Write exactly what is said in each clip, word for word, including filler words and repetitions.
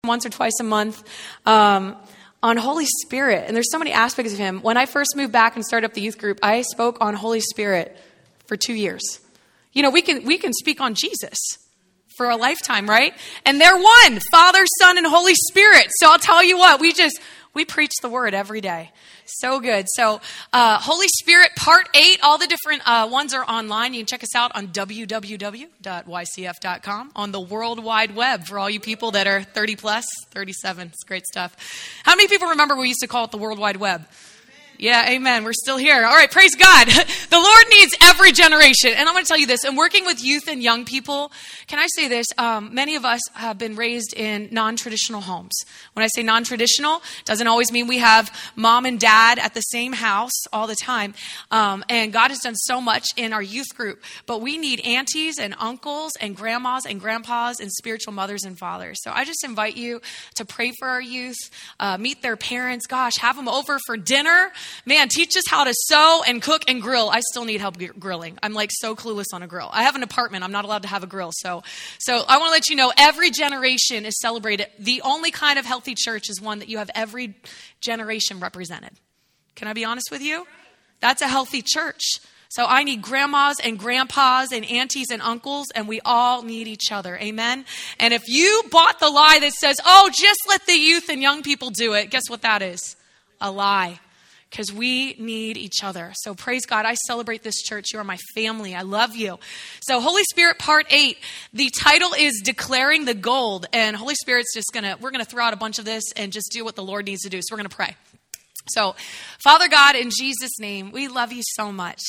once or twice a month um, on Holy Spirit. And there's so many aspects of him. When I first moved back and started up the youth group, I spoke on Holy Spirit for two years. You know, we can we can speak on Jesus for a lifetime, right? And they're one, Father, Son, and Holy Spirit. So I'll tell you what, we just, we preach the word every day. So good. So uh, Holy Spirit, part eight, all the different uh, ones are online. You can check us out on w w w dot y c f dot com on the World Wide Web for all you people that are thirty plus, thirty-seven. It's great stuff. How many people remember we used to call it the World Wide Web? Yeah, amen. We're still here. All right, praise God. The Lord needs every generation. And I'm going to tell you this. In working with youth and young people, can I say this? Um, many of us have been raised in non-traditional homes. When I say non-traditional, doesn't always mean we have mom and dad at the same house all the time. Um, and God has done so much in our youth group. But we need aunties and uncles and grandmas and grandpas and spiritual mothers and fathers. So I just invite you to pray for our youth, uh, meet their parents. Gosh, have them over for dinner. Man, teach us how to sew and cook and grill. I still need help grilling. I'm like so clueless on a grill. I have an apartment. I'm not allowed to have a grill. So, so I want to let you know every generation is celebrated. The only kind of healthy church is one that you have every generation represented. Can I be honest with you? That's a healthy church. So I need grandmas and grandpas and aunties and uncles, and we all need each other. Amen? And if you bought the lie that says, oh, just let the youth and young people do it, guess what that is? A lie. Because we need each other. So praise God. I celebrate this church. You are my family. I love you. So Holy Spirit part eight, the title is Declaring the Gold. And Holy Spirit's just going to, we're going to throw out a bunch of this and just do what the Lord needs to do. So we're going to pray. So Father God, in Jesus' name, we love you so much.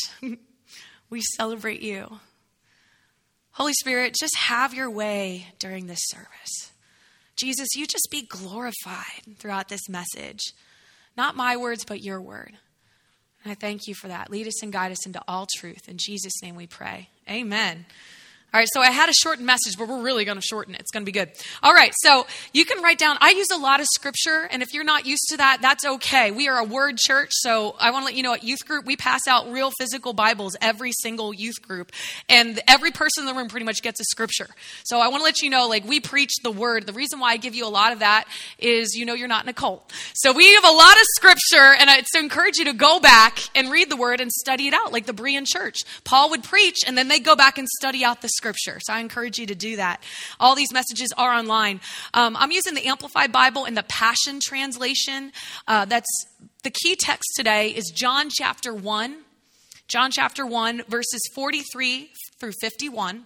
We celebrate you. Holy Spirit, just have your way during this service. Jesus, you just be glorified throughout this message. Not my words, but your word. And I thank you for that. Lead us and guide us into all truth. In Jesus' name we pray. Amen. All right, so I had a shortened message, but we're really going to shorten it. It's going to be good. All right, so you can write down. I use a lot of scripture, and if you're not used to that, that's okay. We are a word church, so I want to let you know at youth group, we pass out real physical Bibles every single youth group, and every person in the room pretty much gets a scripture. So I want to let you know, like, we preach the word. The reason why I give you a lot of that is, you know, you're not in a cult. So we have a lot of scripture, and I to encourage you to go back and read the word and study it out, like the Berean church. Paul would preach, and then they'd go back and study out the scripture. So I encourage you to do that. All these messages are online. Um, I'm using the Amplified Bible in the Passion Translation. Uh, that's the key text today is John chapter one. John chapter one, verses forty-three through fifty-one.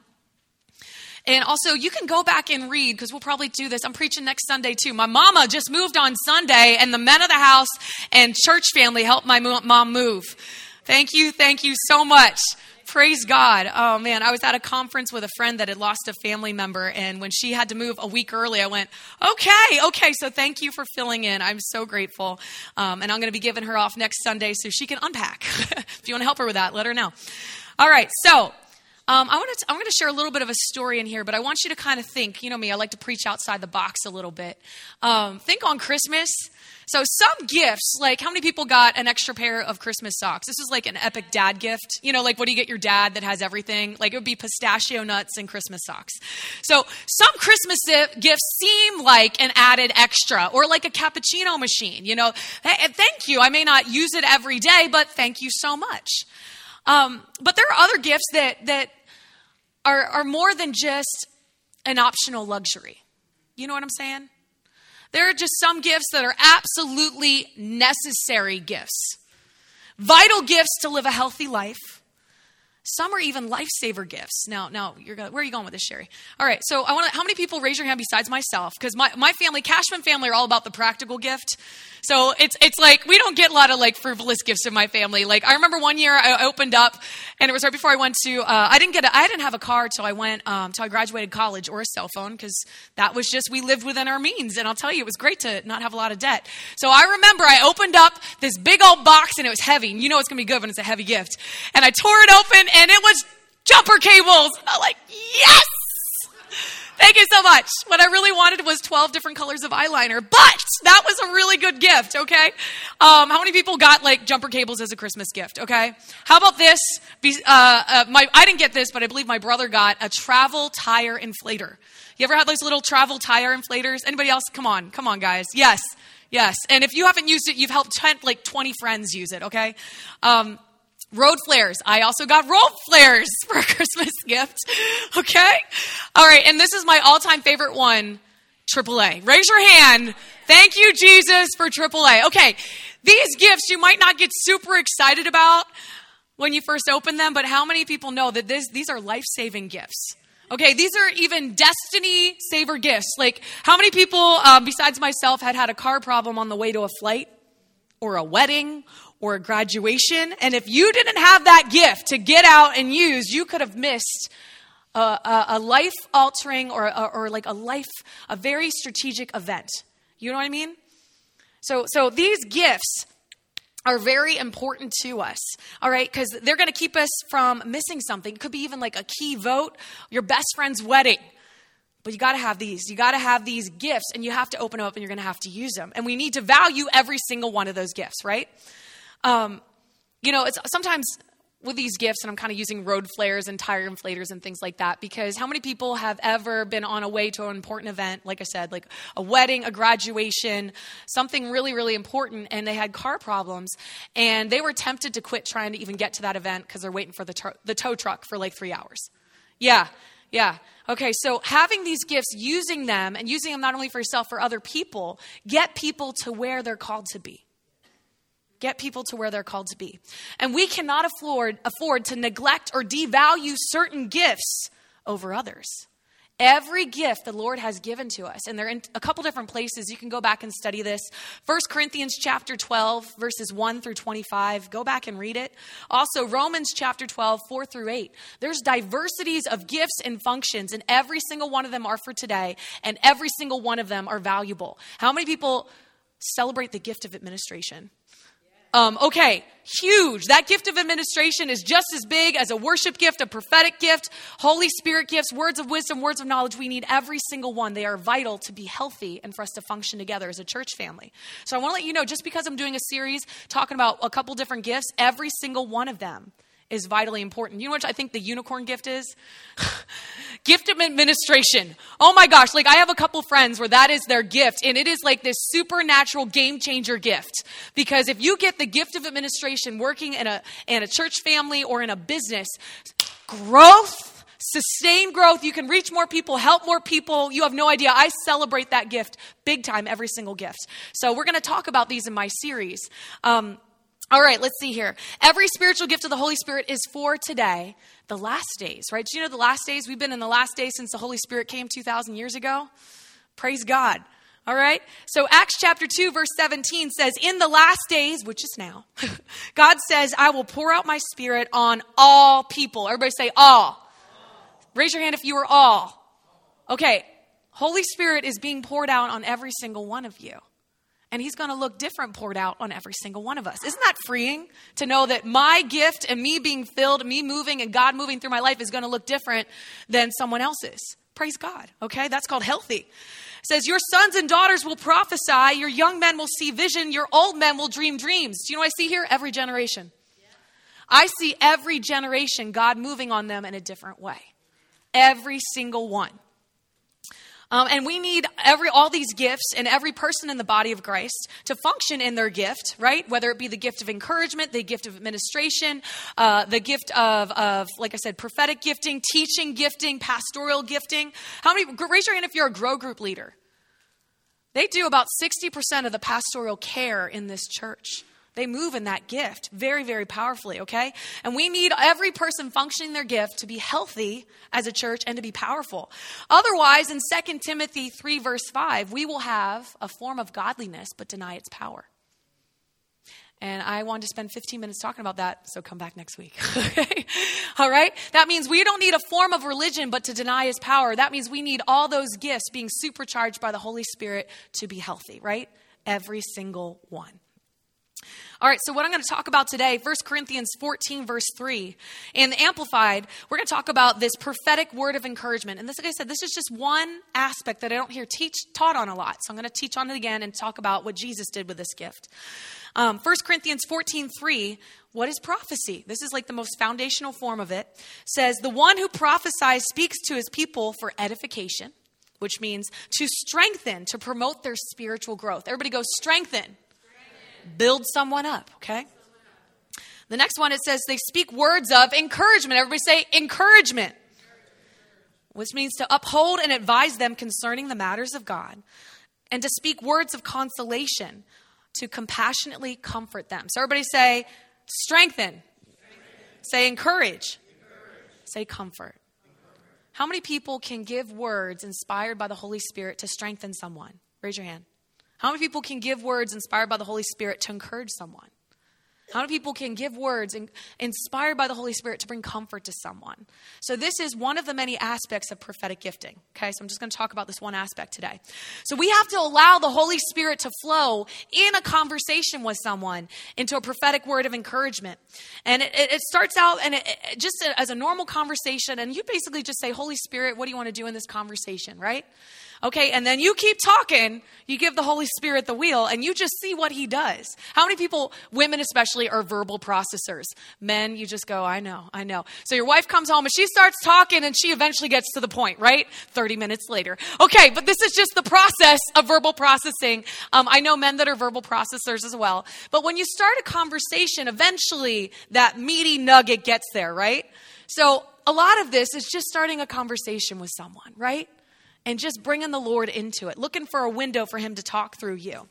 And also, you can go back and read, because we'll probably do this. I'm preaching next Sunday, too. My mama just moved on Sunday, and the men of the house and church family helped my mom move. Thank you, thank you so much. Praise God. Oh, man, I was at a conference with a friend that had lost a family member, and when she had to move a week early, I went, okay, okay, so thank you for filling in. I'm so grateful, um, and I'm going to be giving her off next Sunday so she can unpack. If you want to help her with that, let her know. All right, so um, I want to, I'm going to share a little bit of a story in here, but I want you to kind of think, you know me, I like to preach outside the box a little bit. Um, think on Christmas. So some gifts, like how many people got an extra pair of Christmas socks? This is like an epic dad gift. You know, like what do you get your dad that has everything? Like it would be pistachio nuts and Christmas socks. So some Christmas gifts seem like an added extra, or like a cappuccino machine. You know, hey, thank you. I may not use it every day, but thank you so much. Um, but there are other gifts that that are, are more than just an optional luxury. You know what I'm saying? There are just some gifts that are absolutely necessary gifts. Vital gifts to live a healthy life. Some are even lifesaver gifts. Now, now you're going, where are you going with this, Sherry? All right, so I want to, how many people raise your hand besides myself? Because my, my family, Cashman family, are all about the practical gift. So it's it's like, we don't get a lot of like frivolous gifts in my family. Like I remember one year I opened up, and it was right before I went to, uh, I didn't get, a, I didn't have a car till I went, um, till I graduated college, or a cell phone, because that was just, we lived within our means. And I'll tell you, it was great to not have a lot of debt. So I remember I opened up this big old box, and it was heavy. And you know it's going to be good when it's a heavy gift. And I tore it open, and it was jumper cables. And I'm like, yes! Thank you so much. What I really wanted was twelve different colors of eyeliner, but that was a really good gift, okay? Um, how many people got like jumper cables as a Christmas gift, okay? How about this? Be, uh, uh, my, I didn't get this, but I believe my brother got a travel tire inflator. You ever had those little travel tire inflators? Anybody else? Come on. Come on, guys. Yes. Yes. And if you haven't used it, you've helped ten, like twenty friends use it, okay? Um, road flares. I also got road flares for a Christmas gift, okay? All right. And this is my all-time favorite one, triple A. Raise your hand. Thank you, Jesus, for triple A. Okay. These gifts you might not get super excited about when you first open them, but how many people know that this, these are life-saving gifts? Okay, these are even destiny saver gifts. Like, how many people, um, besides myself, had had a car problem on the way to a flight or a wedding or a graduation? And if you didn't have that gift to get out and use, you could have missed a, a, a life-altering or, or, or like a life, a very strategic event. You know what I mean? So, so these gifts are very important to us, all right? Because they're going to keep us from missing something. It could be even like a key vote, your best friend's wedding. But you got to have these. You got to have these gifts, and you have to open them up, and you're going to have to use them. And we need to value every single one of those gifts, right? Um, you know, it's sometimes with these gifts, and I'm kind of using road flares and tire inflators and things like that, because how many people have ever been on a way to an important event, like I said, like a wedding, a graduation, something really, really important, and they had car problems, and they were tempted to quit trying to even get to that event because they're waiting for the, tr- the tow truck for like three hours. Yeah, yeah. Okay, so having these gifts, using them, and using them not only for yourself, for other people, get people to where they're called to be. Get people to where they're called to be. And we cannot afford, afford to neglect or devalue certain gifts over others. Every gift the Lord has given to us, and they're in a couple different places. You can go back and study this. First Corinthians chapter twelve, verses one through twenty-five. Go back and read it. Also, Romans chapter twelve, four through eight. There's diversities of gifts and functions, and every single one of them are for today, and every single one of them are valuable. How many people celebrate the gift of administration? Um, okay, huge. That gift of administration is just as big as a worship gift, a prophetic gift, Holy Spirit gifts, words of wisdom, words of knowledge. We need every single one. They are vital to be healthy and for us to function together as a church family. So I want to let you know, just because I'm doing a series talking about a couple different gifts, every single one of them is vitally important. You know what I think the unicorn gift is? Gift of administration. Oh my gosh, like I have a couple friends where that is their gift, and it is like this supernatural game changer gift. Because if you get the gift of administration working in a in a church family or in a business, growth, sustained growth, you can reach more people, help more people. You have no idea. I celebrate that gift big time, every single gift. So we're going to talk about these in my series. Um, All right, let's see here. Every spiritual gift of the Holy Spirit is for today, the last days, right? Do you know the last days? We've been in the last days since the Holy Spirit came two thousand years ago. Praise God. All right. So Acts chapter two, verse seventeen says, in the last days, which is now, God says, I will pour out my spirit on all people. Everybody say all. all. Raise your hand if you are all. Okay. Holy Spirit is being poured out on every single one of you. And he's going to look different poured out on every single one of us. Isn't that freeing to know that my gift and me being filled, me moving and God moving through my life is going to look different than someone else's? Praise God. Okay. That's called healthy. It says your sons and daughters will prophesy. Your young men will see vision. Your old men will dream dreams. Do you know what I see here? Every generation. Yeah. I see every generation God moving on them in a different way. Every single one. Um, and we need every all these gifts and every person in the body of Christ to function in their gift, right? Whether it be the gift of encouragement, the gift of administration, uh, the gift of, of, like I said, prophetic gifting, teaching gifting, pastoral gifting. How many, raise your hand if you're a grow group leader. They do about sixty percent of the pastoral care in this church. They move in that gift very, very powerfully, okay? And we need every person functioning their gift to be healthy as a church and to be powerful. Otherwise, in Second Timothy three, verse five, we will have a form of godliness but deny its power. And I wanted to spend fifteen minutes talking about that, so come back next week. Okay? All right? That means we don't need a form of religion but to deny his power. That means we need all those gifts being supercharged by the Holy Spirit to be healthy, right? Every single one. All right, so what I'm going to talk about today, First Corinthians fourteen, verse three. In the Amplified, we're going to talk about this prophetic word of encouragement. And this, like I said, this is just one aspect that I don't hear teach, taught on a lot. So I'm going to teach on it again and talk about what Jesus did with this gift. Um, First Corinthians fourteen, three, what is prophecy? This is like the most foundational form of it. Says, the one who prophesies speaks to his people for edification, which means to strengthen, to promote their spiritual growth. Everybody go, strengthen. Build someone up, okay? The next one, it says they speak words of encouragement. Everybody say encouragement. Which means to uphold and advise them concerning the matters of God. And to speak words of consolation, to compassionately comfort them. So everybody say strengthen. strengthen. Say encourage. encourage. Say comfort. comfort. How many people can give words inspired by the Holy Spirit to strengthen someone? Raise your hand. How many people can give words inspired by the Holy Spirit to encourage someone? How many people can give words in, inspired by the Holy Spirit to bring comfort to someone? So this is one of the many aspects of prophetic gifting. Okay, so I'm just going to talk about this one aspect today. So we have to allow the Holy Spirit to flow in a conversation with someone into a prophetic word of encouragement. And it, it starts out and it, it, just as a normal conversation, and you basically just say, Holy Spirit, what do you want to do in this conversation, right? Okay, and then you keep talking, you give the Holy Spirit the wheel, and you just see what he does. How many people, women especially, are verbal processors? Men, you just go, I know, I know. So your wife comes home and she starts talking and she eventually gets to the point, right? thirty minutes later. Okay, but this is just the process of verbal processing. Um, I know men that are verbal processors as well. But when you start a conversation, eventually that meaty nugget gets there, right? So a lot of this is just starting a conversation with someone, right? And just bringing the Lord into it, looking for a window for him to talk through you.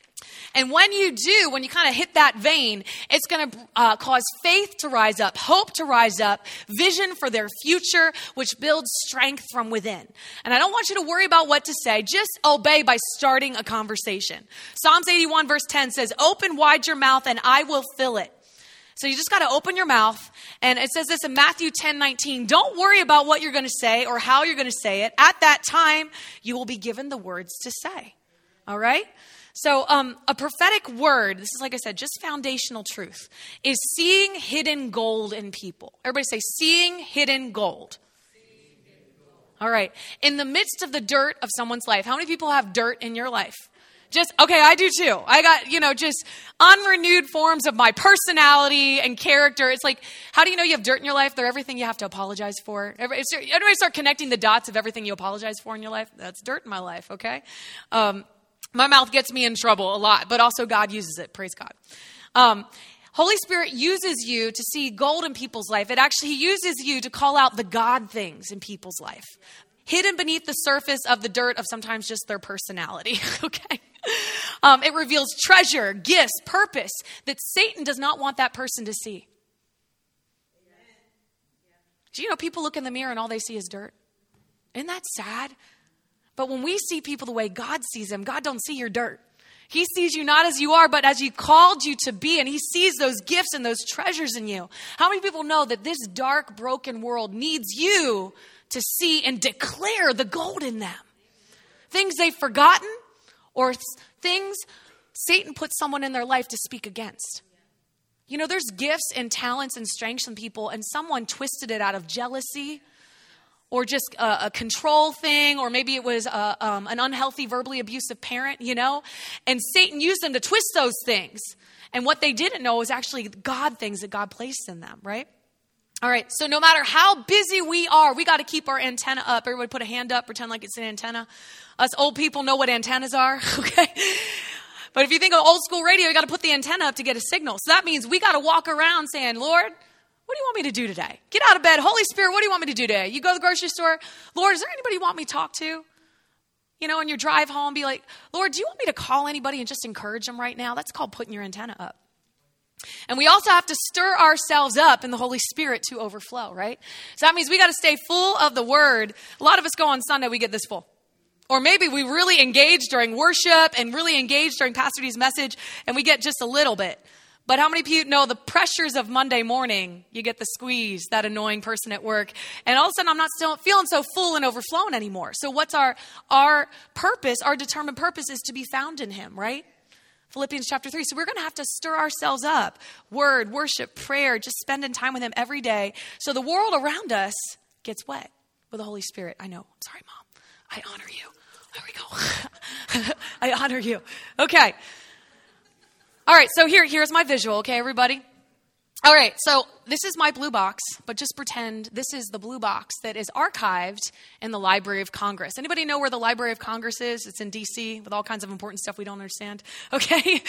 And when you do, when you kind of hit that vein, it's going to uh, cause faith to rise up, hope to rise up, vision for their future, which builds strength from within. And I don't want you to worry about what to say. Just obey by starting a conversation. Psalms eighty-one verse ten says, open wide your mouth and I will fill it. So you just got to open your mouth. And it says this in Matthew ten nineteen. Don't worry about what you're going to say or how you're going to say it. At that time, you will be given the words to say. All right? So um, a prophetic word, this is like I said, just foundational truth, is seeing hidden gold in people. Everybody say, seeing hidden gold. Seeing hidden gold. All right. In the midst of the dirt of someone's life, how many people have dirt in your life? Just, okay, I do too. I got, you know, just unrenewed forms of my personality and character. It's like, how do you know you have dirt in your life? They're everything you have to apologize for. Everybody start connecting the dots of everything you apologize for in your life. That's dirt in my life, okay? Um, my mouth gets me in trouble a lot, but also God uses it. Praise God. Um, Holy Spirit uses you to see gold in people's life. It actually, he uses you to call out the God things in people's life. Hidden beneath the surface of the dirt of sometimes just their personality, okay? Um, it reveals treasure, gifts, purpose that Satan does not want that person to see. Amen. Do you know people look in the mirror and all they see is dirt? Isn't that sad? But when we see people the way God sees them, God don't see your dirt. He sees you not as you are, but as he called you to be. And he sees those gifts and those treasures in you. How many people know that this dark, broken world needs you to see and declare the gold in them? Things they've forgotten or things Satan put someone in their life to speak against. You know, there's gifts and talents and strengths in people, and someone twisted it out of jealousy or just a, a control thing, or maybe it was a, um, an unhealthy, verbally abusive parent, you know, and Satan used them to twist those things. And what they didn't know was actually God things that God placed in them, right? All right, so no matter how busy we are, we got to keep our antenna up. Everybody put a hand up, pretend like it's an antenna. Us old people know what antennas are, okay? But if you think of old school radio, you got to put the antenna up to get a signal. So that means we got to walk around saying, Lord, what do you want me to do today? Get out of bed. Holy Spirit, what do you want me to do today? You go to the grocery store. Lord, is there anybody you want me to talk to? You know, on your drive home, be like, Lord, do you want me to call anybody and just encourage them right now? That's called putting your antenna up. And we also have to stir ourselves up in the Holy Spirit to overflow, right? So that means we got to stay full of the word. A lot of us go on Sunday, we get this full. Or maybe we really engage during worship and really engage during Pastor D's message, and we get just a little bit. But how many people know the pressures of Monday morning? You get the squeeze, that annoying person at work. And all of a sudden, I'm not still feeling so full and overflowing anymore. So what's our, our purpose? Our determined purpose is to be found in him, right? Philippians chapter three. So we're going to have to stir ourselves up. Word, worship, prayer, just spending time with him every day. So the world around us gets wet with the Holy Spirit. I know. Sorry, Mom. I honor you. There we go. I honor you. Okay. All right. So here, here's my visual. Okay, everybody. All right, so this is my blue box, but just pretend this is the blue box that is archived in the Library of Congress. Anybody know where the Library of Congress is? It's in D C with all kinds of important stuff we don't understand. Okay?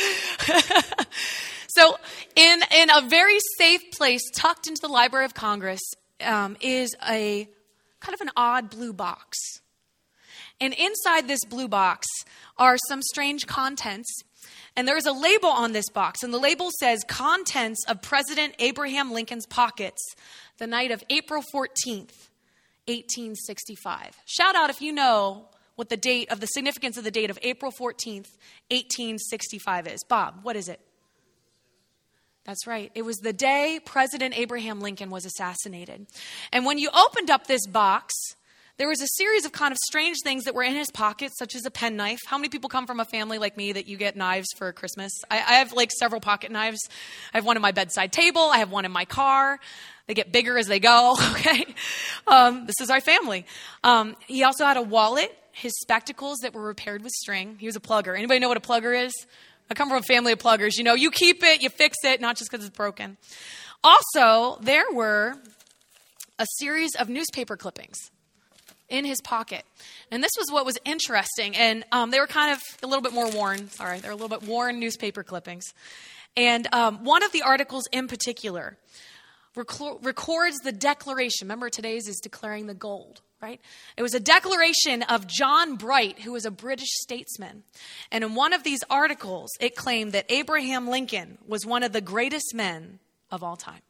So in, in a very safe place tucked into the Library of Congress um, is a kind of an odd blue box. And inside this blue box are some strange contents. And there is a label on this box, and the label says, contents of President Abraham Lincoln's pockets, the night of April fourteenth, eighteen sixty-five. Shout out if you know what the date of the significance of the date of April fourteenth, eighteen sixty-five is. Bob, what is it? That's right. It was the day President Abraham Lincoln was assassinated. And when you opened up this box, there was a series of kind of strange things that were in his pockets, such as a penknife. How many people come from a family like me that you get knives for Christmas? I, I have like several pocket knives. I have one on my bedside table. I have one in my car. They get bigger as they go, okay? Um, this is our family. Um, he also had a wallet, his spectacles that were repaired with string. He was a plugger. Anybody know what a plugger is? I come from a family of pluggers. You know, you keep it, you fix it, not just because it's broken. Also, there were a series of newspaper clippings in his pocket. And this was what was interesting. And um, they were kind of a little bit more worn. Sorry, they're a little bit worn newspaper clippings. And um, one of the articles in particular rec- records the declaration. Remember, today's is declaring the gold, right? It was a declaration of John Bright, who was a British statesman. And in one of these articles, it claimed that Abraham Lincoln was one of the greatest men of all time.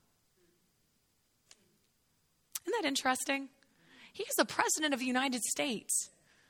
Isn't that interesting? He is the president of the United States.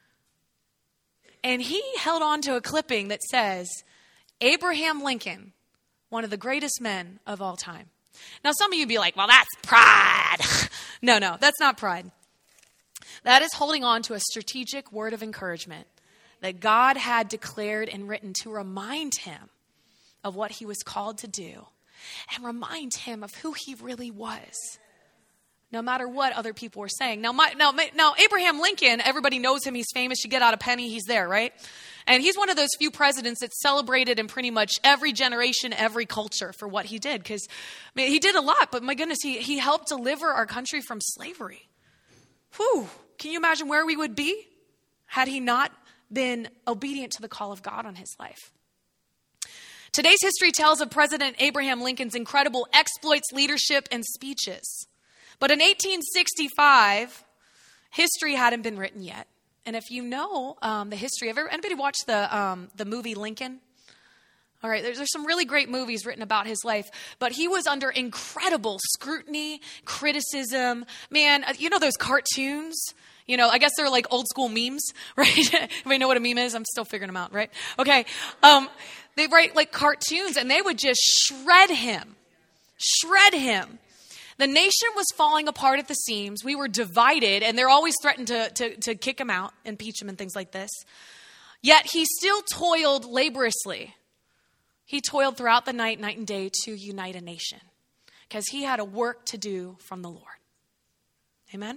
And he held on to a clipping that says, Abraham Lincoln, one of the greatest men of all time. Now, some of you would be like, well, that's pride. No, no, that's not pride. That is holding on to a strategic word of encouragement that God had declared and written to remind him of what he was called to do and remind him of who he really was, no matter what other people were saying. Now, my, now, now, Abraham Lincoln, everybody knows him. He's famous. You get out a penny, he's there, right? And he's one of those few presidents that's celebrated in pretty much every generation, every culture for what he did. Because I mean, he did a lot, but my goodness, he, he helped deliver our country from slavery. Whew. Can you imagine where we would be had he not been obedient to the call of God on his life? Today's history tells of President Abraham Lincoln's incredible exploits, leadership, and speeches. But in eighteen sixty-five, history hadn't been written yet. And if you know um, the history, have anybody watched the um, the movie Lincoln? All right, there's, there's some really great movies written about his life. But he was under incredible scrutiny, criticism. Man, you know those cartoons? You know, I guess they're like old school memes, right? Everybody know what a meme is? I'm still figuring them out, right? Okay. Um, they write like cartoons, and they would just shred him. Shred him. The nation was falling apart at the seams. We were divided, and they're always threatened to, to, to kick him out, impeach him, and things like this. Yet he still toiled laboriously. He toiled throughout the night, night and day, to unite a nation because he had a work to do from the Lord. Amen?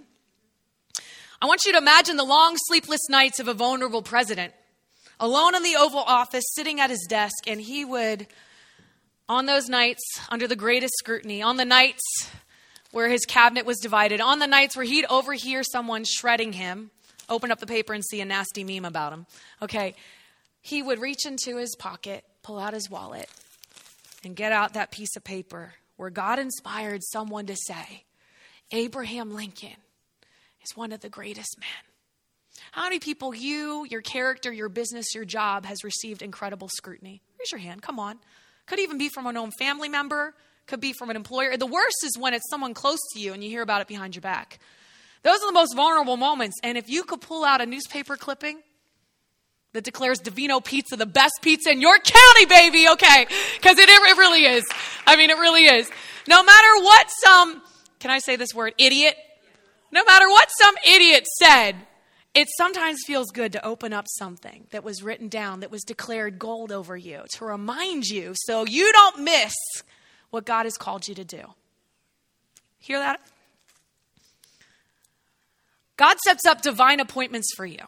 I want you to imagine the long, sleepless nights of a vulnerable president, alone in the Oval Office, sitting at his desk, and he would, on those nights, under the greatest scrutiny, on the nights where his cabinet was divided, on the nights where he'd overhear someone shredding him, open up the paper and see a nasty meme about him, okay, he would reach into his pocket, pull out his wallet, and get out that piece of paper where God inspired someone to say, Abraham Lincoln is one of the greatest men. How many people, you, your character, your business, your job has received incredible scrutiny? Raise your hand. Come on. Could even be from an own family member. Could be from an employer. The worst is when it's someone close to you and you hear about it behind your back. Those are the most vulnerable moments. And if you could pull out a newspaper clipping that declares Divino Pizza the best pizza in your county, baby, okay, because it, it really is. I mean, it really is. No matter what some, can I say this word, idiot? No matter what some idiot said, it sometimes feels good to open up something that was written down, that was declared gold over you, to remind you so you don't miss what God has called you to do. Hear that? God sets up divine appointments for you.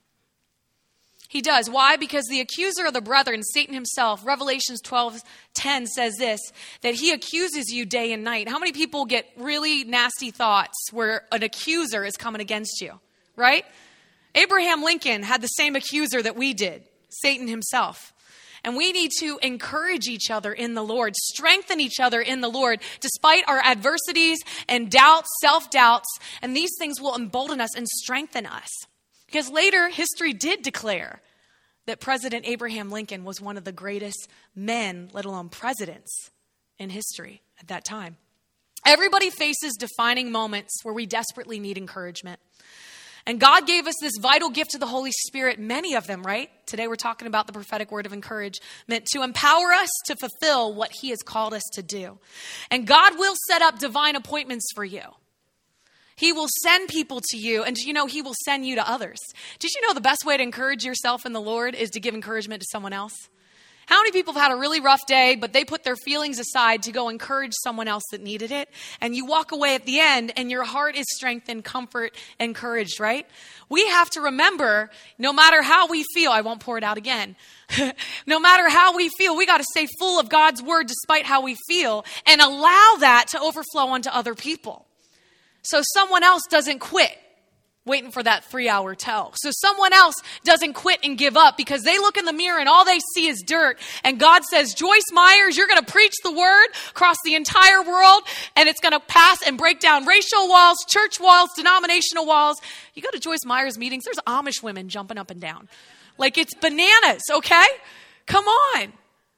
He does. Why? Because the accuser of the brethren, Satan himself, Revelations twelve ten says this, that he accuses you day and night. How many people get really nasty thoughts where an accuser is coming against you, right? Abraham Lincoln had the same accuser that we did, Satan himself. And we need to encourage each other in the Lord, strengthen each other in the Lord, despite our adversities and doubts, self-doubts, and these things will embolden us and strengthen us. Because later, history did declare that President Abraham Lincoln was one of the greatest men, let alone presidents, in history at that time. Everybody faces defining moments where we desperately need encouragement. And God gave us this vital gift of the Holy Spirit, many of them, right? Today we're talking about the prophetic word of encouragement to empower us to fulfill what he has called us to do. And God will set up divine appointments for you. He will send people to you, and you know, he will send you to others. Did you know the best way to encourage yourself in the Lord is to give encouragement to someone else? How many people have had a really rough day, but they put their feelings aside to go encourage someone else that needed it? And you walk away at the end and your heart is strengthened, comfort, encouraged, right? We have to remember, no matter how we feel, I won't pour it out again. No matter how we feel, we got to stay full of God's word despite how we feel and allow that to overflow onto other people. So someone else doesn't quit waiting for that three-hour tell. So someone else doesn't quit and give up because they look in the mirror and all they see is dirt. And God says, Joyce Myers, you're going to preach the word across the entire world, and it's going to pass and break down racial walls, church walls, denominational walls. You go to Joyce Myers meetings, there's Amish women jumping up and down. Like it's bananas, okay? Come on.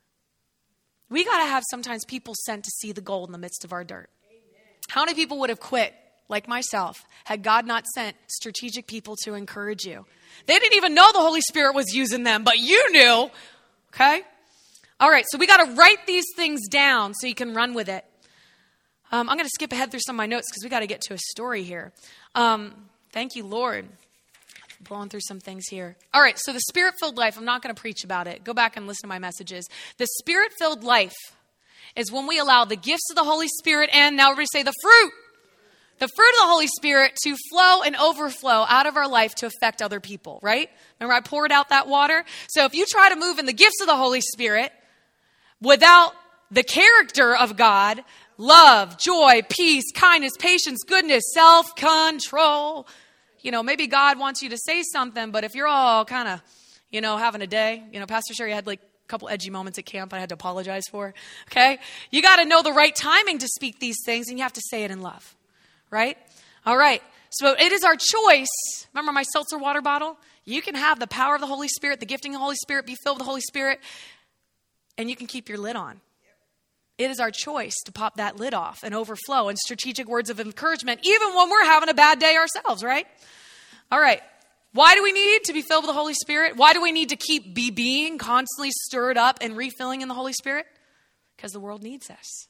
We got to have sometimes people sent to see the gold in the midst of our dirt. How many people would have quit? Like myself, had God not sent strategic people to encourage you? They didn't even know the Holy Spirit was using them, but you knew, okay? All right, so we got to write these things down so you can run with it. Um, I'm going to skip ahead through some of my notes because we got to get to a story here. Um, thank you, Lord. I'm blowing through some things here. All right, so the Spirit-filled life, I'm not going to preach about it. Go back and listen to my messages. The Spirit-filled life is when we allow the gifts of the Holy Spirit and, now everybody say the fruit, the fruit of the Holy Spirit to flow and overflow out of our life to affect other people, right? Remember I poured out that water? So if you try to move in the gifts of the Holy Spirit without the character of God, love, joy, peace, kindness, patience, goodness, self-control, you know, maybe God wants you to say something, but if you're all kind of, you know, having a day, you know, Pastor Sherry had like a couple edgy moments at camp I had to apologize for, okay? You got to know the right timing to speak these things, and you have to say it in love. Right? All right. So it is our choice. Remember my seltzer water bottle? You can have the power of the Holy Spirit, the gifting of the Holy Spirit, be filled with the Holy Spirit, and you can keep your lid on. It is our choice to pop that lid off and overflow in strategic words of encouragement, even when we're having a bad day ourselves, right? All right. Why do we need to be filled with the Holy Spirit? Why do we need to keep be being constantly stirred up and refilling in the Holy Spirit? Because the world needs us.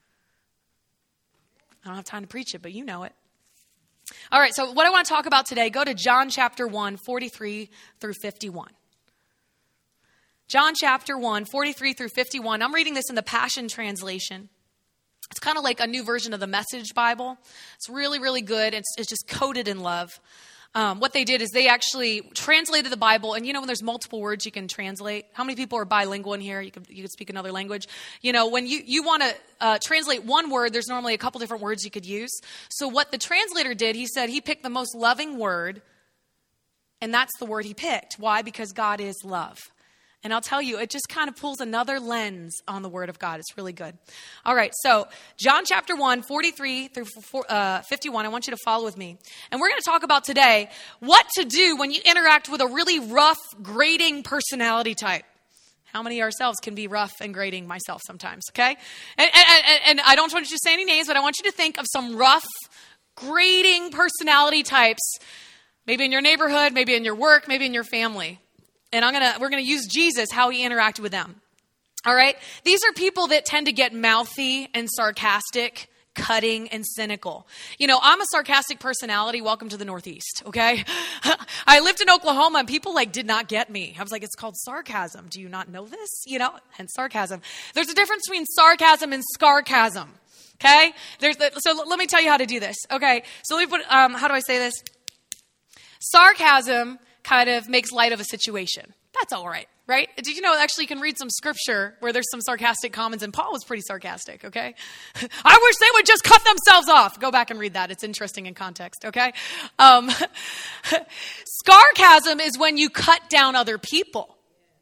I don't have time to preach it, but you know it. All right, so what I want to talk about today, go to John chapter one, forty-three through fifty-one. John chapter one, forty-three through fifty-one. I'm reading this in the Passion Translation. It's kind of like a new version of the Message Bible. It's really, really good. It's, it's just coated in love. Um, what they did is they actually translated the Bible. And you know, when there's multiple words you can translate, how many people are bilingual in here? You could, you could speak another language. You know, when you, you want to uh, translate one word, there's normally a couple different words you could use. So what the translator did, he said he picked the most loving word, and that's the word he picked. Why? Because God is love. And I'll tell you, it just kind of pulls another lens on the word of God. It's really good. All right, so John chapter one, forty-three through fifty-one, I want you to follow with me. And we're going to talk about today what to do when you interact with a really rough, grating personality type. How many ourselves can be rough and grating? Myself sometimes, okay? And, and, and, and I don't want you to say any names, but I want you to think of some rough, grating personality types, maybe in your neighborhood, maybe in your work, maybe in your family. And I'm gonna, we're going to use Jesus, how he interacted with them. All right? These are people that tend to get mouthy and sarcastic, cutting and cynical. You know, I'm a sarcastic personality. Welcome to the Northeast, okay? I lived in Oklahoma and people like did not get me. I was like, it's called sarcasm. Do you not know this? You know, hence sarcasm. There's a difference between sarcasm and scarcasm, okay? There's the, so let me tell you how to do this, okay? So let me put, um, how do I say this? Sarcasm kind of makes light of a situation. That's all right. Right? Did you know actually you can read some scripture where there's some sarcastic comments, and Paul was pretty sarcastic, okay? I wish they would just cut themselves off. Go back and read that. It's interesting in context, okay? Um, Scarcasm is when you cut down other people.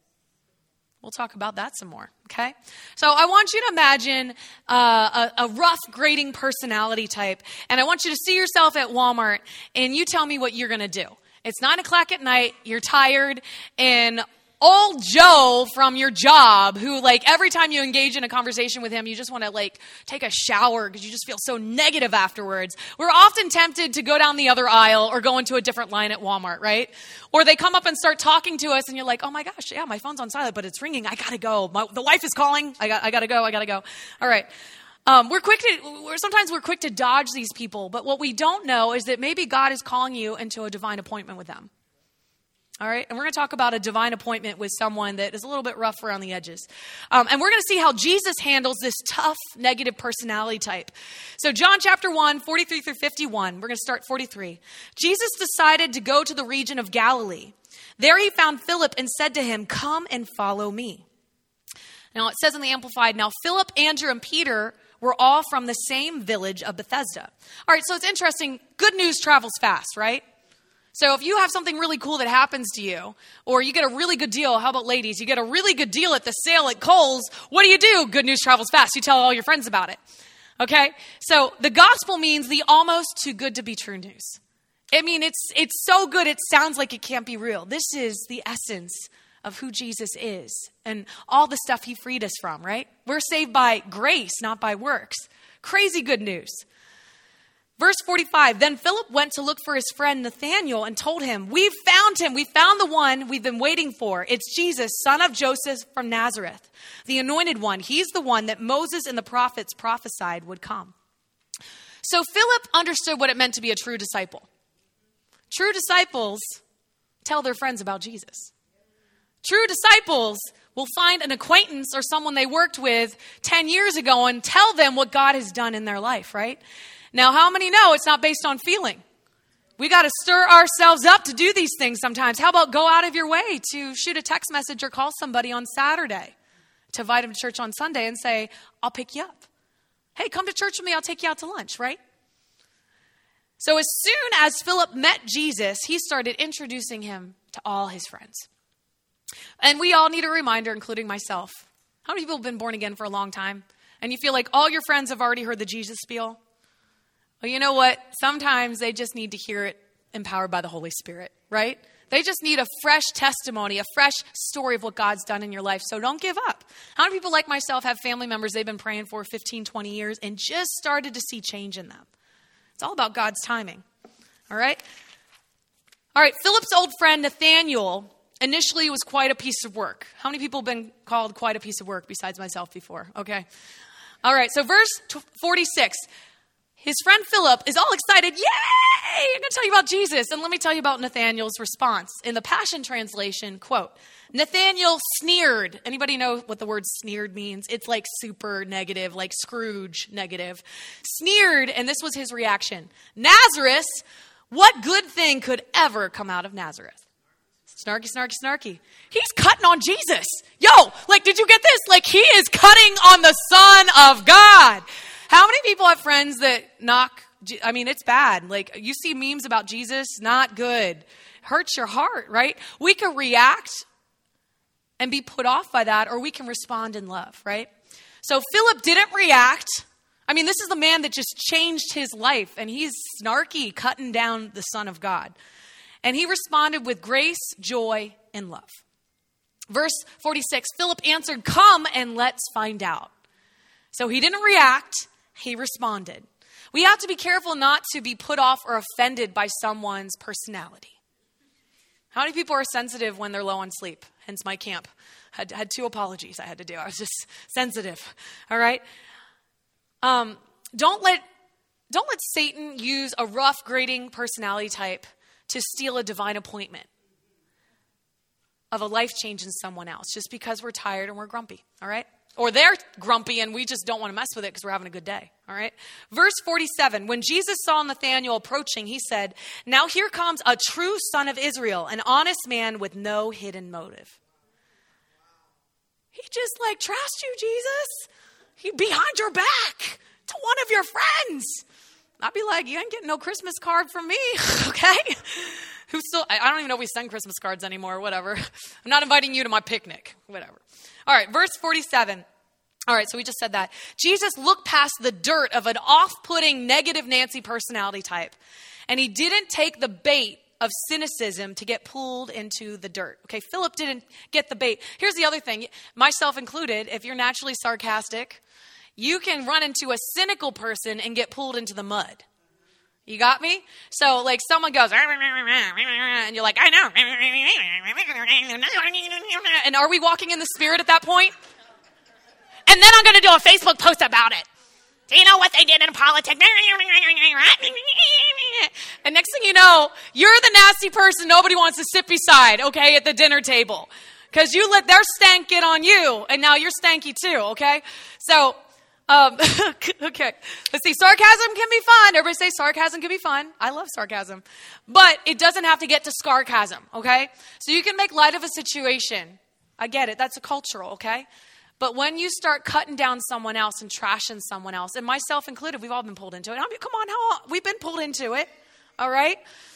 We'll talk about that some more, okay? So I want you to imagine uh, a, a rough grading personality type, and I want you to see yourself at Walmart, and you tell me what you're going to do. It's nine o'clock at night, you're tired, and old Joe from your job who, like, every time you engage in a conversation with him, you just want to, like, take a shower because you just feel so negative afterwards. We're often tempted to go down the other aisle or go into a different line at Walmart, right? Or they come up and start talking to us and you're like, oh my gosh, yeah, my phone's on silent, but it's ringing. I got to go. My, the wife is calling. I got I got to go. I got to go. All right. Um, we're quick to, we're, sometimes we're quick to dodge these people, but what we don't know is that maybe God is calling you into a divine appointment with them. All right, and we're going to talk about a divine appointment with someone that is a little bit rough around the edges. Um, and we're going to see how Jesus handles this tough, negative personality type. So John chapter one, forty-three through fifty-one, we're going to start forty-three. Jesus decided to go to the region of Galilee. There he found Philip and said to him, come and follow me. Now it says in the Amplified, now Philip, Andrew, and Peter were all from the same village of Bethesda. All right, so it's interesting. Good news travels fast, right? So if you have something really cool that happens to you, or you get a really good deal, how about ladies? You get a really good deal at the sale at Kohl's. What do you do? Good news travels fast. You tell all your friends about it. Okay? So the gospel means the almost too good to be true news. I mean, it's it's so good it sounds like it can't be real. This is the essence of who Jesus is and all the stuff he freed us from, right? We're saved by grace, not by works. Crazy good news. Verse forty-five, then Philip went to look for his friend Nathanael and told him, we've found him. We found the one we've been waiting for. It's Jesus, son of Joseph from Nazareth, the anointed one. He's the one that Moses and the prophets prophesied would come. So Philip understood what it meant to be a true disciple. True disciples tell their friends about Jesus. True disciples will find an acquaintance or someone they worked with ten years ago and tell them what God has done in their life, right? Now, how many know it's not based on feeling? We got to stir ourselves up to do these things sometimes. How about go out of your way to shoot a text message or call somebody on Saturday to invite them to church on Sunday and say, I'll pick you up. Hey, come to church with me. I'll take you out to lunch, right? So as soon as Philip met Jesus, he started introducing him to all his friends. And we all need a reminder, including myself. How many people have been born again for a long time? And you feel like all your friends have already heard the Jesus spiel? Well, you know what? Sometimes they just need to hear it empowered by the Holy Spirit, right? They just need a fresh testimony, a fresh story of what God's done in your life. So don't give up. How many people like myself have family members they've been praying for fifteen, twenty years and just started to see change in them? It's all about God's timing. All right? All right, Philip's old friend Nathanael initially was quite a piece of work. How many people have been called quite a piece of work besides myself before? Okay. All right, so verse forty-six. His friend Philip is all excited. Yay! I'm going to tell you about Jesus. And let me tell you about Nathanael's response. In the Passion Translation, quote, Nathanael sneered. Anybody know what the word sneered means? It's like super negative, like Scrooge negative. Sneered, and this was his reaction. Nazareth, what good thing could ever come out of Nazareth? Snarky, snarky, snarky. He's cutting on Jesus. Yo, like, did you get this? Like, he is cutting on the Son of God. How many people have friends that knock? I mean, it's bad. Like, you see memes about Jesus, not good. Hurts your heart, right? We can react and be put off by that, or we can respond in love, right? So Philip didn't react. I mean, this is the man that just changed his life, and he's snarky, cutting down the Son of God. And he responded with grace, joy, and love. Verse forty-six, Philip answered, come and let's find out. So he didn't react. He responded. We have to be careful not to be put off or offended by someone's personality. How many people are sensitive when they're low on sleep? Hence my camp. Had, had two apologies I had to do. I was just sensitive. All right. Um, don't let don't let Satan use a rough, grating personality type to steal a divine appointment of a life change in someone else just because we're tired and we're grumpy, all right? Or they're grumpy and we just don't want to mess with it because we're having a good day, all right? Verse forty-seven, when Jesus saw Nathanael approaching, he said, now here comes a true son of Israel, an honest man with no hidden motive. He just like trust you, Jesus. He behind your back to one of your friends. I'd be like, you ain't getting no Christmas card from me, okay? Who still, I don't even know if we send Christmas cards anymore, whatever. I'm not inviting you to my picnic, whatever. All right, verse forty-seven. All right, so we just said that. Jesus looked past the dirt of an off-putting, negative Nancy personality type, and he didn't take the bait of cynicism to get pulled into the dirt. Okay, Philip didn't get the bait. Here's the other thing, myself included, if you're naturally sarcastic, you can run into a cynical person and get pulled into the mud. You got me? So like someone goes, and you're like, I know. And are we walking in the spirit at that point? And then I'm going to do a Facebook post about it. Do you know what they did in politics? And next thing you know, you're the nasty person nobody wants to sit beside, okay, at the dinner table. Because you let their stank get on you, and now you're stanky too, okay? So, um, okay, let's see. Sarcasm can be fun. Everybody say sarcasm can be fun. I love sarcasm. But it doesn't have to get to scarcasm, okay? So you can make light of a situation. I get it. That's a cultural, okay? But when you start cutting down someone else and trashing someone else, and myself included, we've all been pulled into it. I mean, come on, how we've been pulled into it, all right?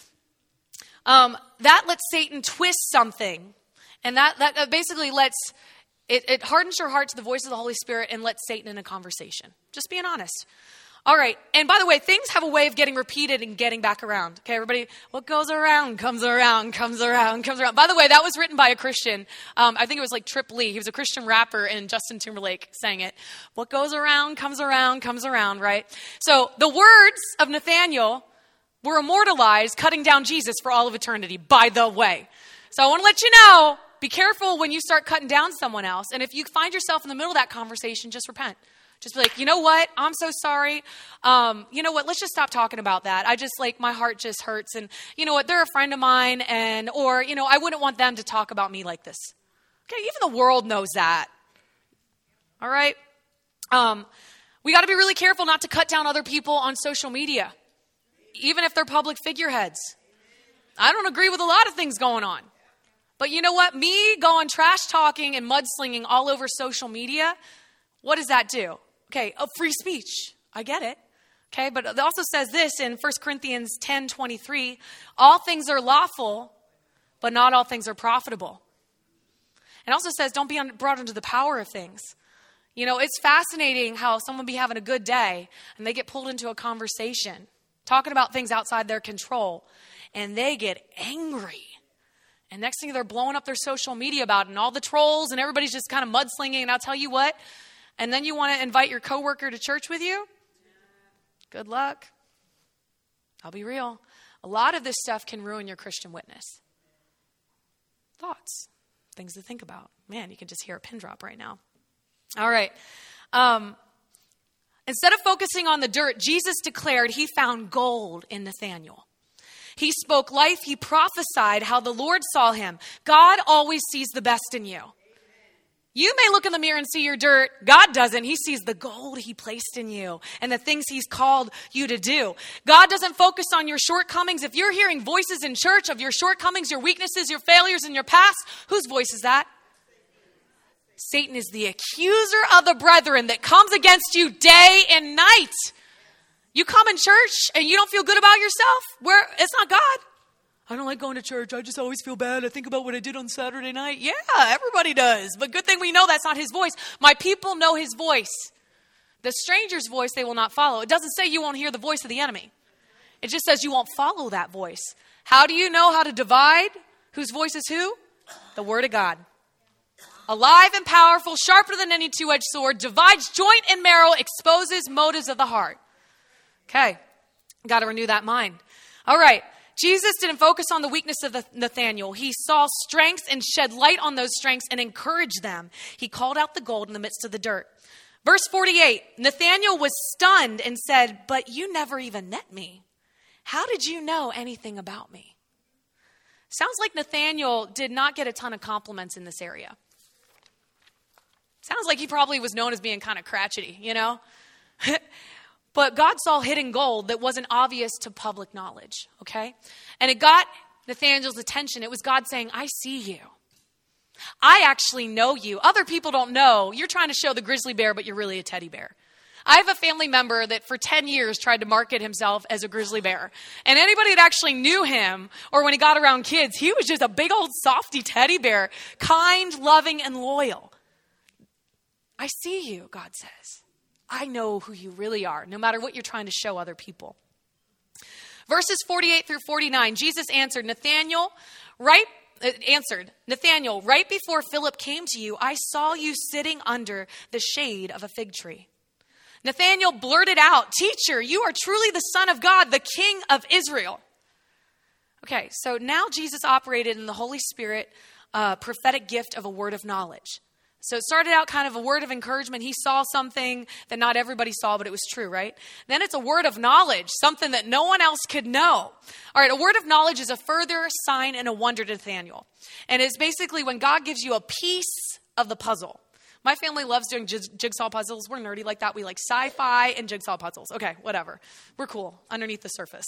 Um, that lets Satan twist something. And that, that basically lets, it, it hardens your heart to the voice of the Holy Spirit and lets Satan in a conversation. Just being honest. All right. And by the way, things have a way of getting repeated and getting back around. Okay, everybody, what goes around comes around, comes around, comes around. By the way, that was written by a Christian. Um, I think it was like Trip Lee. He was a Christian rapper, and Justin Timberlake sang it. What goes around comes around, comes around, right? So the words of Nathanael were immortalized, cutting down Jesus for all of eternity, by the way. So I want to let you know, be careful when you start cutting down someone else. And if you find yourself in the middle of that conversation, just repent. Just be like, you know what? I'm so sorry. Um, you know what? Let's just stop talking about that. I just like, my heart just hurts. And you know what? They're a friend of mine. And, or, you know, I wouldn't want them to talk about me like this. Okay. Even the world knows that. All right. Um, we got to be really careful not to cut down other people on social media, even if they're public figureheads. I don't agree with a lot of things going on. But you know what? Me going trash talking and mudslinging all over social media, what does that do? Okay, a free speech. I get it. Okay, but it also says this in First Corinthians ten twenty-three, all things are lawful, but not all things are profitable. It also says don't be brought into the power of things. You know, it's fascinating how someone be having a good day and they get pulled into a conversation, talking about things outside their control, and they get angry. And next thing they're blowing up their social media about it, and all the trolls and everybody's just kind of mudslinging. And I'll tell you what, and then you want to invite your coworker to church with you? Good luck. I'll be real. A lot of this stuff can ruin your Christian witness. Thoughts, things to think about. Man, you can just hear a pin drop right now. All right. Um, instead of focusing on the dirt, Jesus declared he found gold in Nathanael. He spoke life. He prophesied how the Lord saw him. God always sees the best in you. You may look in the mirror and see your dirt. God doesn't. He sees the gold he placed in you and the things he's called you to do. God doesn't focus on your shortcomings. If you're hearing voices in church of your shortcomings, your weaknesses, your failures in your past, whose voice is that? Satan is the accuser of the brethren that comes against you day and night. You come in church and you don't feel good about yourself? Where it's not God. I don't like going to church. I just always feel bad. I think about what I did on Saturday night. Yeah, everybody does. But good thing we know that's not his voice. My people know his voice. The stranger's voice they will not follow. It doesn't say you won't hear the voice of the enemy. It just says you won't follow that voice. How do you know how to divide whose voice is who? The word of God. Alive and powerful, sharper than any two-edged sword, divides joint and marrow, exposes motives of the heart. Okay, got to renew that mind. All right, Jesus didn't focus on the weakness of the Nathanael. He saw strengths and shed light on those strengths and encouraged them. He called out the gold in the midst of the dirt. Verse forty-eight, Nathanael was stunned and said, but you never even met me. How did you know anything about me? Sounds like Nathanael did not get a ton of compliments in this area. Sounds like he probably was known as being kind of crotchety, you know? But God saw hidden gold that wasn't obvious to public knowledge, okay? And it got Nathanael's attention. It was God saying, I see you. I actually know you. Other people don't know. You're trying to show the grizzly bear, but you're really a teddy bear. I have a family member that for ten years tried to market himself as a grizzly bear. And anybody that actually knew him, or when he got around kids, he was just a big old softy teddy bear, kind, loving, and loyal. I see you, God says. I know who you really are, no matter what you're trying to show other people. Verses forty-eight through forty-nine, Jesus answered, Nathanael, right, uh, answered, Nathanael, right before Philip came to you, I saw you sitting under the shade of a fig tree. Nathanael blurted out, Teacher, you are truly the Son of God, the King of Israel. Okay, so now Jesus operated in the Holy Spirit uh, prophetic gift of a word of knowledge. So it started out kind of a word of encouragement. He saw something that not everybody saw, but it was true, right? Then it's a word of knowledge, something that no one else could know. All right, a word of knowledge is a further sign and a wonder to Nathanael. And it's basically when God gives you a piece of the puzzle. My family loves doing jig- jigsaw puzzles. We're nerdy like that. We like sci-fi and jigsaw puzzles. Okay, whatever. We're cool underneath the surface.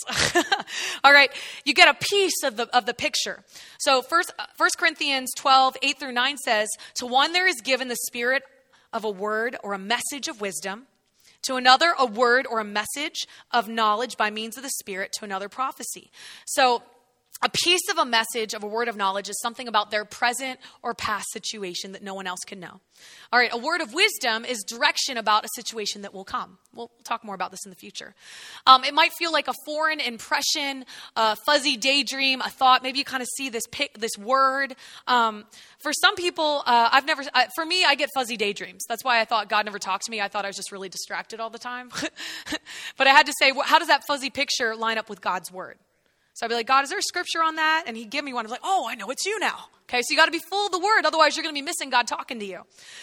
All right, you get a piece of the of the picture. So first, First Corinthians twelve, eight through nine says, to one there is given the spirit of a word or a message of wisdom. To another, a word or a message of knowledge by means of the Spirit. To another, prophecy. So a piece of a message of a word of knowledge is something about their present or past situation that no one else can know. All right, a word of wisdom is direction about a situation that will come. We'll talk more about this in the future. Um, it might feel like a foreign impression, a fuzzy daydream, a thought. Maybe you kind of see this pic, this word. Um, for some people, uh, I've never, uh, for me, I get fuzzy daydreams. That's why I thought God never talked to me. I thought I was just really distracted all the time. But I had to say, well, how does that fuzzy picture line up with God's word? So I'd be like, God, is there a scripture on that? And he'd give me one. I was like, oh, I know it's you now. Okay, so you got to be full of the word. Otherwise, you're going to be missing God talking to you.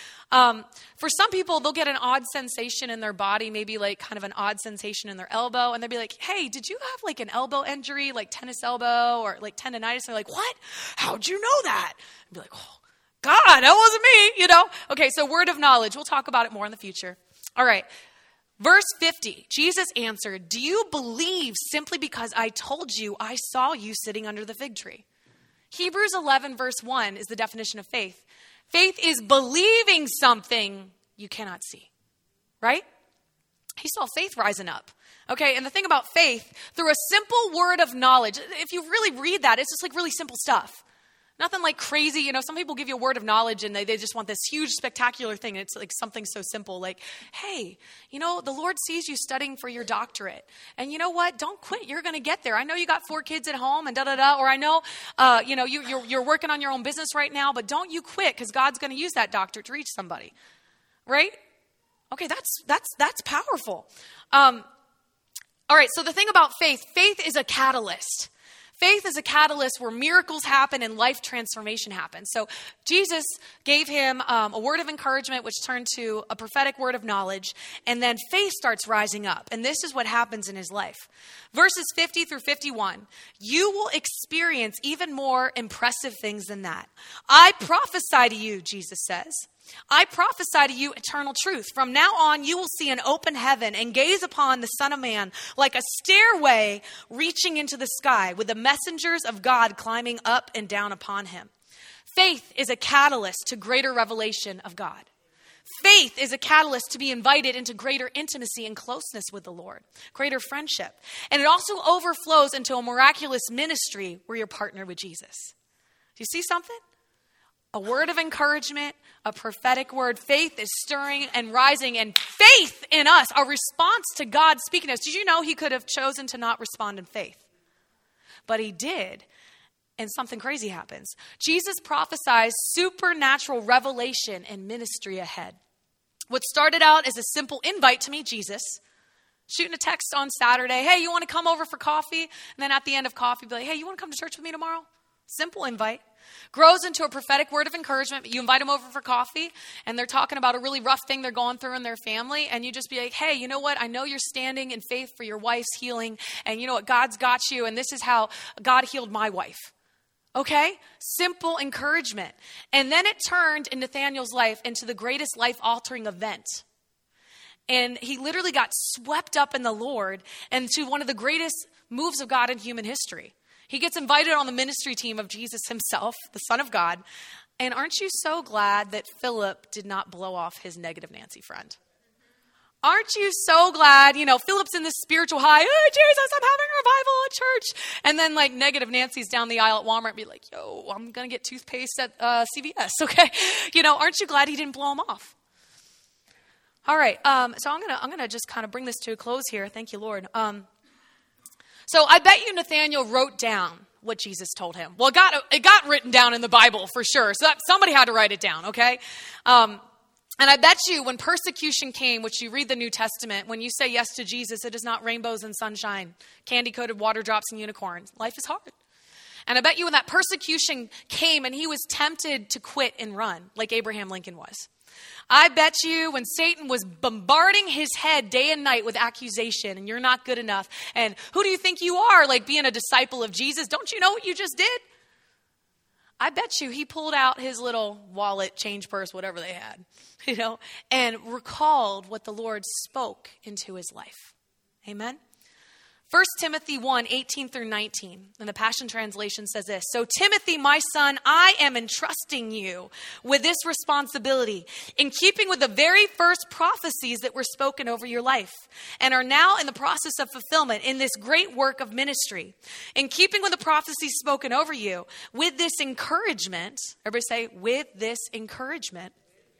Um, for some people, they'll get an odd sensation in their body, maybe like kind of an odd sensation in their elbow. And they'll be like, hey, did you have like an elbow injury, like tennis elbow or like tendonitis? And they're like, what? How'd you know that? I'd be like, oh, God, that wasn't me, you know? Okay, so word of knowledge. We'll talk about it more in the future. All right. Verse fifty, Jesus answered, do you believe simply because I told you I saw you sitting under the fig tree? Hebrews eleven verse one is the definition of faith. Faith is believing something you cannot see, right? He saw faith rising up. Okay, and the thing about faith, through a simple word of knowledge, if you really read that, it's just like really simple stuff. Nothing like crazy, you know, some people give you a word of knowledge and they, they just want this huge, spectacular thing. And it's like something so simple like, hey, you know, the Lord sees you studying for your doctorate. And you know what? Don't quit. You're going to get there. I know you got four kids at home and da-da-da. Or I know, uh, you know, you, you're, you're working on your own business right now, but don't you quit because God's going to use that doctorate to reach somebody. Right? Okay, that's, that's, that's powerful. Um, all right, so the thing about faith, faith is a catalyst. Faith is a catalyst where miracles happen and life transformation happens. So Jesus gave him um, a word of encouragement, which turned to a prophetic word of knowledge. And then faith starts rising up. And this is what happens in his life. Verses fifty through fifty-one. You will experience even more impressive things than that. I prophesy to you, Jesus says. I prophesy to you eternal truth. From now on, you will see an open heaven and gaze upon the Son of Man like a stairway reaching into the sky with the messengers of God climbing up and down upon him. Faith is a catalyst to greater revelation of God. Faith is a catalyst to be invited into greater intimacy and closeness with the Lord, greater friendship. And it also overflows into a miraculous ministry where you're partnered with Jesus. Do you see something? A word of encouragement, a prophetic word. Faith is stirring and rising, and faith in us, a response to God speaking to us. Did you know he could have chosen to not respond in faith? But he did, and something crazy happens. Jesus prophesies supernatural revelation and ministry ahead. What started out as a simple invite to meet Jesus, shooting a text on Saturday, hey, you want to come over for coffee? And then at the end of coffee, be like, hey, you want to come to church with me tomorrow? Simple invite. grows into a prophetic word of encouragement. You invite them over for coffee, and they're talking about a really rough thing they're going through in their family, and you just be like, hey, you know what? I know you're standing in faith for your wife's healing, and you know what? God's got you, and this is how God healed my wife. Okay? Simple encouragement. And then it turned in Nathaniel's life into the greatest life-altering event. And he literally got swept up in the Lord and to one of the greatest moves of God in human history. He gets invited on the ministry team of Jesus himself, the Son of God. And aren't you so glad that Philip did not blow off his negative Nancy friend? Aren't you so glad, you know, Philip's in this spiritual high, oh, Jesus, I'm having a revival at church. And then like negative Nancy's down the aisle at Walmart and be like, yo, I'm going to get toothpaste at uh, C V S, okay? You know, aren't you glad he didn't blow him off? All right, um, so I'm going to I'm gonna just kind of bring this to a close here. Thank you, Lord. Um, so I bet you Nathaniel wrote down what Jesus told him. Well, it got, it got written down in the Bible for sure. So that, somebody had to write it down, okay? Um And I bet you when persecution came, which you read the New Testament, when you say yes to Jesus, it is not rainbows and sunshine, candy-coated water drops and unicorns. Life is hard. And I bet you when that persecution came and he was tempted to quit and run, like Abraham Lincoln was. I bet you when Satan was bombarding his head day and night with accusation and you're not good enough. And who do you think you are, like being a disciple of Jesus? Don't you know what you just did? I bet you he pulled out his little wallet, change purse, whatever they had, you know, and recalled what the Lord spoke into his life. Amen. First Timothy one, eighteen through nineteen, and the Passion Translation says this. So Timothy, my son, I am entrusting you with this responsibility in keeping with the very first prophecies that were spoken over your life and are now in the process of fulfillment in this great work of ministry. In keeping with the prophecies spoken over you, with this encouragement, everybody say, with this encouragement,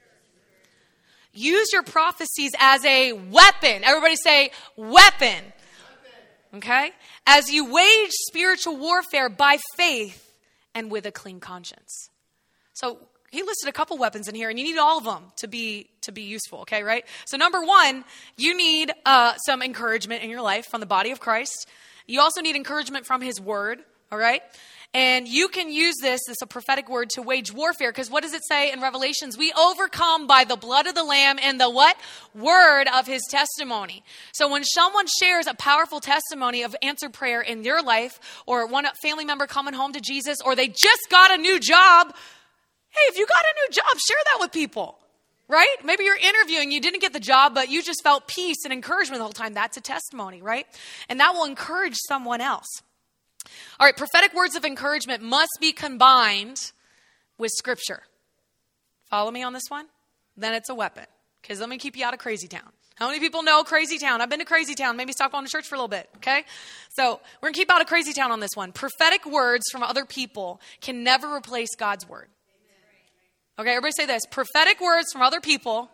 use your prophecies as a weapon. Everybody say, weapon. Okay? As you wage spiritual warfare by faith and with a clean conscience. So he listed a couple weapons in here, and you need all of them to be to be useful, okay, right? So number one, you need uh, some encouragement in your life from the body of Christ. You also need encouragement from his word, all right? And you can use this as a prophetic word to wage warfare, because what does it say in Revelations? We overcome by the blood of the Lamb and the what? Word of his testimony. So when someone shares a powerful testimony of answered prayer in your life, or one family member coming home to Jesus, or they just got a new job, hey, if you got a new job, share that with people, right? Maybe you're interviewing, you didn't get the job, but you just felt peace and encouragement the whole time. That's a testimony, right? And that will encourage someone else. All right, prophetic words of encouragement must be combined with scripture. Follow me on this one? Then it's a weapon, because let me keep you out of Crazy Town. How many people know Crazy Town? I've been to Crazy Town. Maybe stop going to church for a little bit, okay? So we're going to keep out of Crazy Town on this one. Prophetic words from other people can never replace God's word. Okay, everybody say this. Prophetic words from other people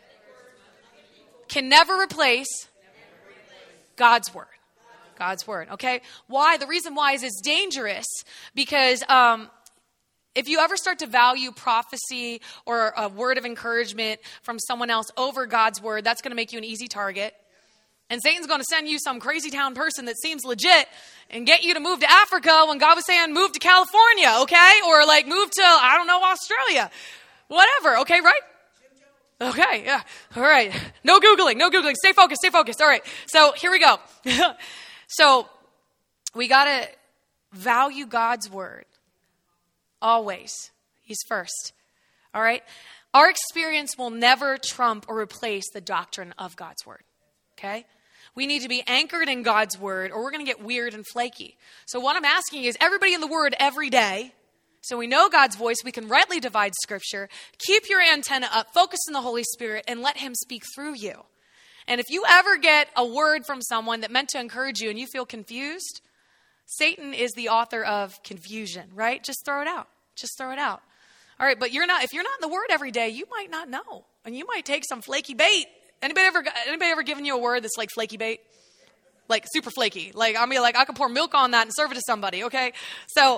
can never replace God's word. God's word, okay? Why? The reason why is it's dangerous because um, if you ever start to value prophecy or a word of encouragement from someone else over God's word, that's going to make you an easy target. And Satan's going to send you some crazy town person that seems legit and get you to move to Africa when God was saying move to California, okay? Or like move to, I don't know, Australia. Whatever, okay, right? Okay, yeah. All right. No Googling, no Googling. Stay focused, stay focused. All right. So here we go. So we got to value God's word. Always. He's first. All right. Our experience will never trump or replace the doctrine of God's word. Okay. We need to be anchored in God's word or we're going to get weird and flaky. So what I'm asking is everybody in the word every day. So we know God's voice. We can rightly divide scripture. Keep your antenna up. Focus on the Holy Spirit and let him speak through you. And if you ever get a word from someone that meant to encourage you and you feel confused, Satan is the author of confusion, right? Just throw it out. Just throw it out. All right, but you're not. If you're not in the word every day, you might not know. And you might take some flaky bait. Anybody ever anybody ever given you a word that's like flaky bait? Like super flaky. Like, I mean, like I could pour milk on that and serve it to somebody, okay? So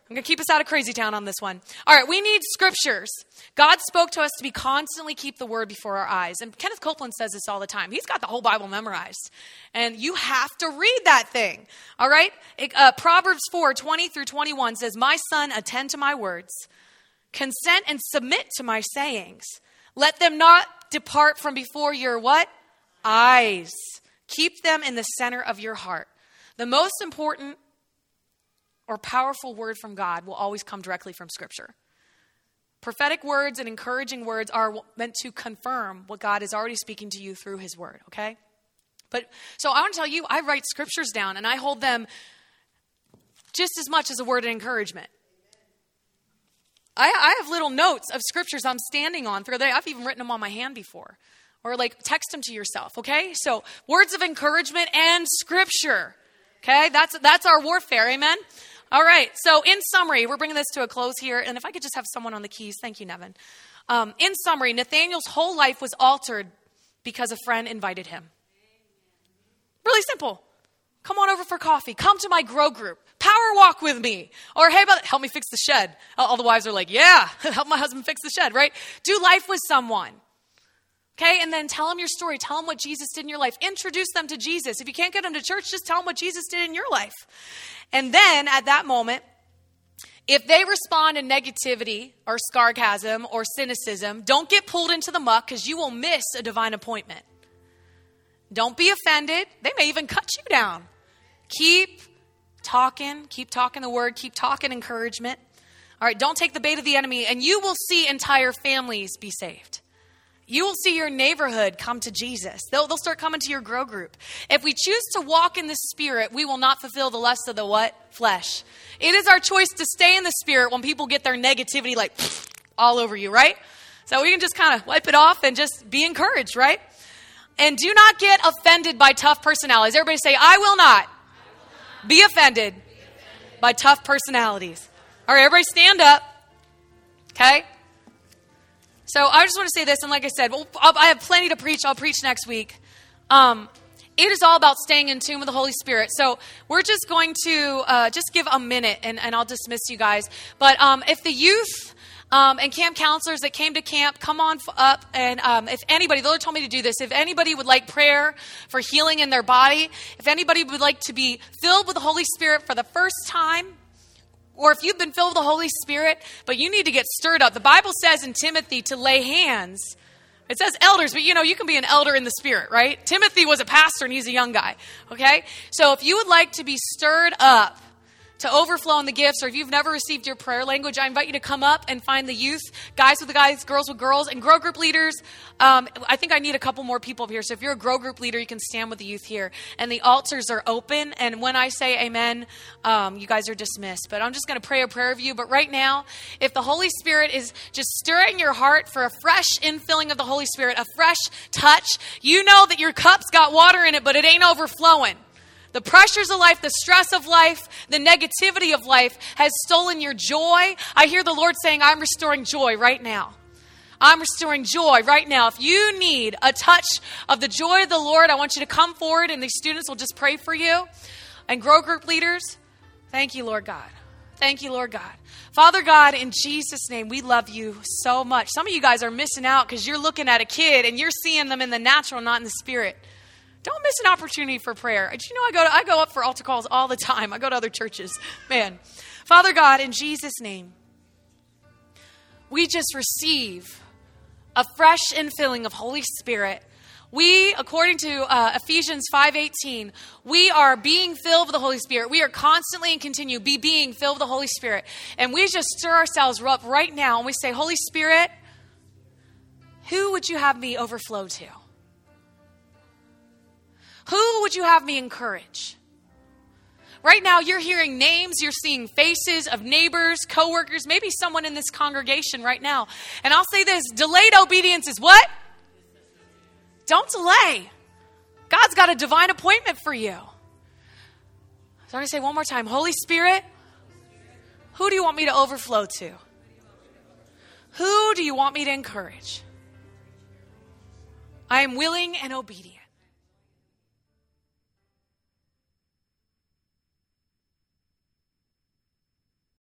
I'm going to keep us out of crazy town on this one. All right, we need scriptures. God spoke to us to be constantly keep the word before our eyes. And Kenneth Copeland says this all the time. He's got the whole Bible memorized. And you have to read that thing. All right? It, uh, Proverbs four, twenty through twenty-one says, my son, attend to my words. Consent and submit to my sayings. Let them not depart from before your what? Eyes. Keep them in the center of your heart. The most important or powerful word from God will always come directly from Scripture. Prophetic words and encouraging words are meant to confirm what God is already speaking to you through his word, okay? But so I want to tell you, I write scriptures down and I hold them just as much as a word of encouragement. I, I have little notes of scriptures I'm standing on through the day. I've even written them on my hand before. Or like text them to yourself, okay? So words of encouragement and scripture, okay? That's that's our warfare, amen? All right, so in summary, we're bringing this to a close here. And if I could just have someone on the keys. Thank you, Nevin. Um, in summary, Nathaniel's whole life was altered because a friend invited him. Really simple. Come on over for coffee. Come to my grow group. Power walk with me. Or hey, about help me fix the shed. All the wives are like, yeah, help my husband fix the shed, right? Do life with someone. Okay, and then tell them your story. Tell them what Jesus did in your life. Introduce them to Jesus. If you can't get them to church, just tell them what Jesus did in your life. And then at that moment, if they respond in negativity or sarcasm or cynicism, don't get pulled into the muck because you will miss a divine appointment. Don't be offended. They may even cut you down. Keep talking. Keep talking the word. Keep talking encouragement. All right, don't take the bait of the enemy, and you will see entire families be saved. You will see your neighborhood come to Jesus. They'll, they'll start coming to your grow group. If we choose to walk in the Spirit, we will not fulfill the lust of the what? Flesh. It is our choice to stay in the Spirit when people get their negativity like all over you, right? So we can just kind of wipe it off and just be encouraged, right? And do not get offended by tough personalities. Everybody say, I will not, I will not be, offended be offended by tough personalities. All right, everybody stand up. Okay? So I just want to say this, and like I said, well, I have plenty to preach. I'll preach next week. Um, it is all about staying in tune with the Holy Spirit. So we're just going to uh, just give a minute, and, and I'll dismiss you guys. But um, if the youth um, and camp counselors that came to camp, come on up. And um, if anybody, the Lord told me to do this, if anybody would like prayer for healing in their body, if anybody would like to be filled with the Holy Spirit for the first time, or if you've been filled with the Holy Spirit, but you need to get stirred up. The Bible says in Timothy to lay hands. It says elders, but you know, you can be an elder in the Spirit, right? Timothy was a pastor and he's a young guy, okay? So if you would like to be stirred up to overflow in the gifts, or if you've never received your prayer language, I invite you to come up and find the youth, guys with the guys, girls with girls, and grow group leaders. Um, I think I need a couple more people up here. So if you're a grow group leader, you can stand with the youth here. And the altars are open. And when I say amen, um, you guys are dismissed. But I'm just going to pray a prayer of you. But right now, if the Holy Spirit is just stirring your heart for a fresh infilling of the Holy Spirit, a fresh touch, you know that your cup's got water in it, but it ain't overflowing. The pressures of life, the stress of life, the negativity of life has stolen your joy. I hear the Lord saying, I'm restoring joy right now. I'm restoring joy right now. If you need a touch of the joy of the Lord, I want you to come forward, and these students will just pray for you. And grow group leaders, thank you, Lord God. Thank you, Lord God. Father God, in Jesus' name, we love you so much. Some of you guys are missing out because you're looking at a kid and you're seeing them in the natural, not in the spirit. Don't miss an opportunity for prayer. Did you know I go to, I go up for altar calls all the time. I go to other churches. Man. Father God, in Jesus' name, we just receive a fresh infilling of Holy Spirit. We, according to uh, Ephesians five eighteen, we are being filled with the Holy Spirit. We are constantly and continue be being filled with the Holy Spirit. And we just stir ourselves up right now and we say, Holy Spirit, who would you have me overflow to? Who would you have me encourage? Right now, you're hearing names, you're seeing faces of neighbors, coworkers, maybe someone in this congregation right now. And I'll say this, delayed obedience is what? Don't delay. God's got a divine appointment for you. So I'm going to say one more time, Holy Spirit, who do you want me to overflow to? Who do you want me to encourage? I am willing and obedient.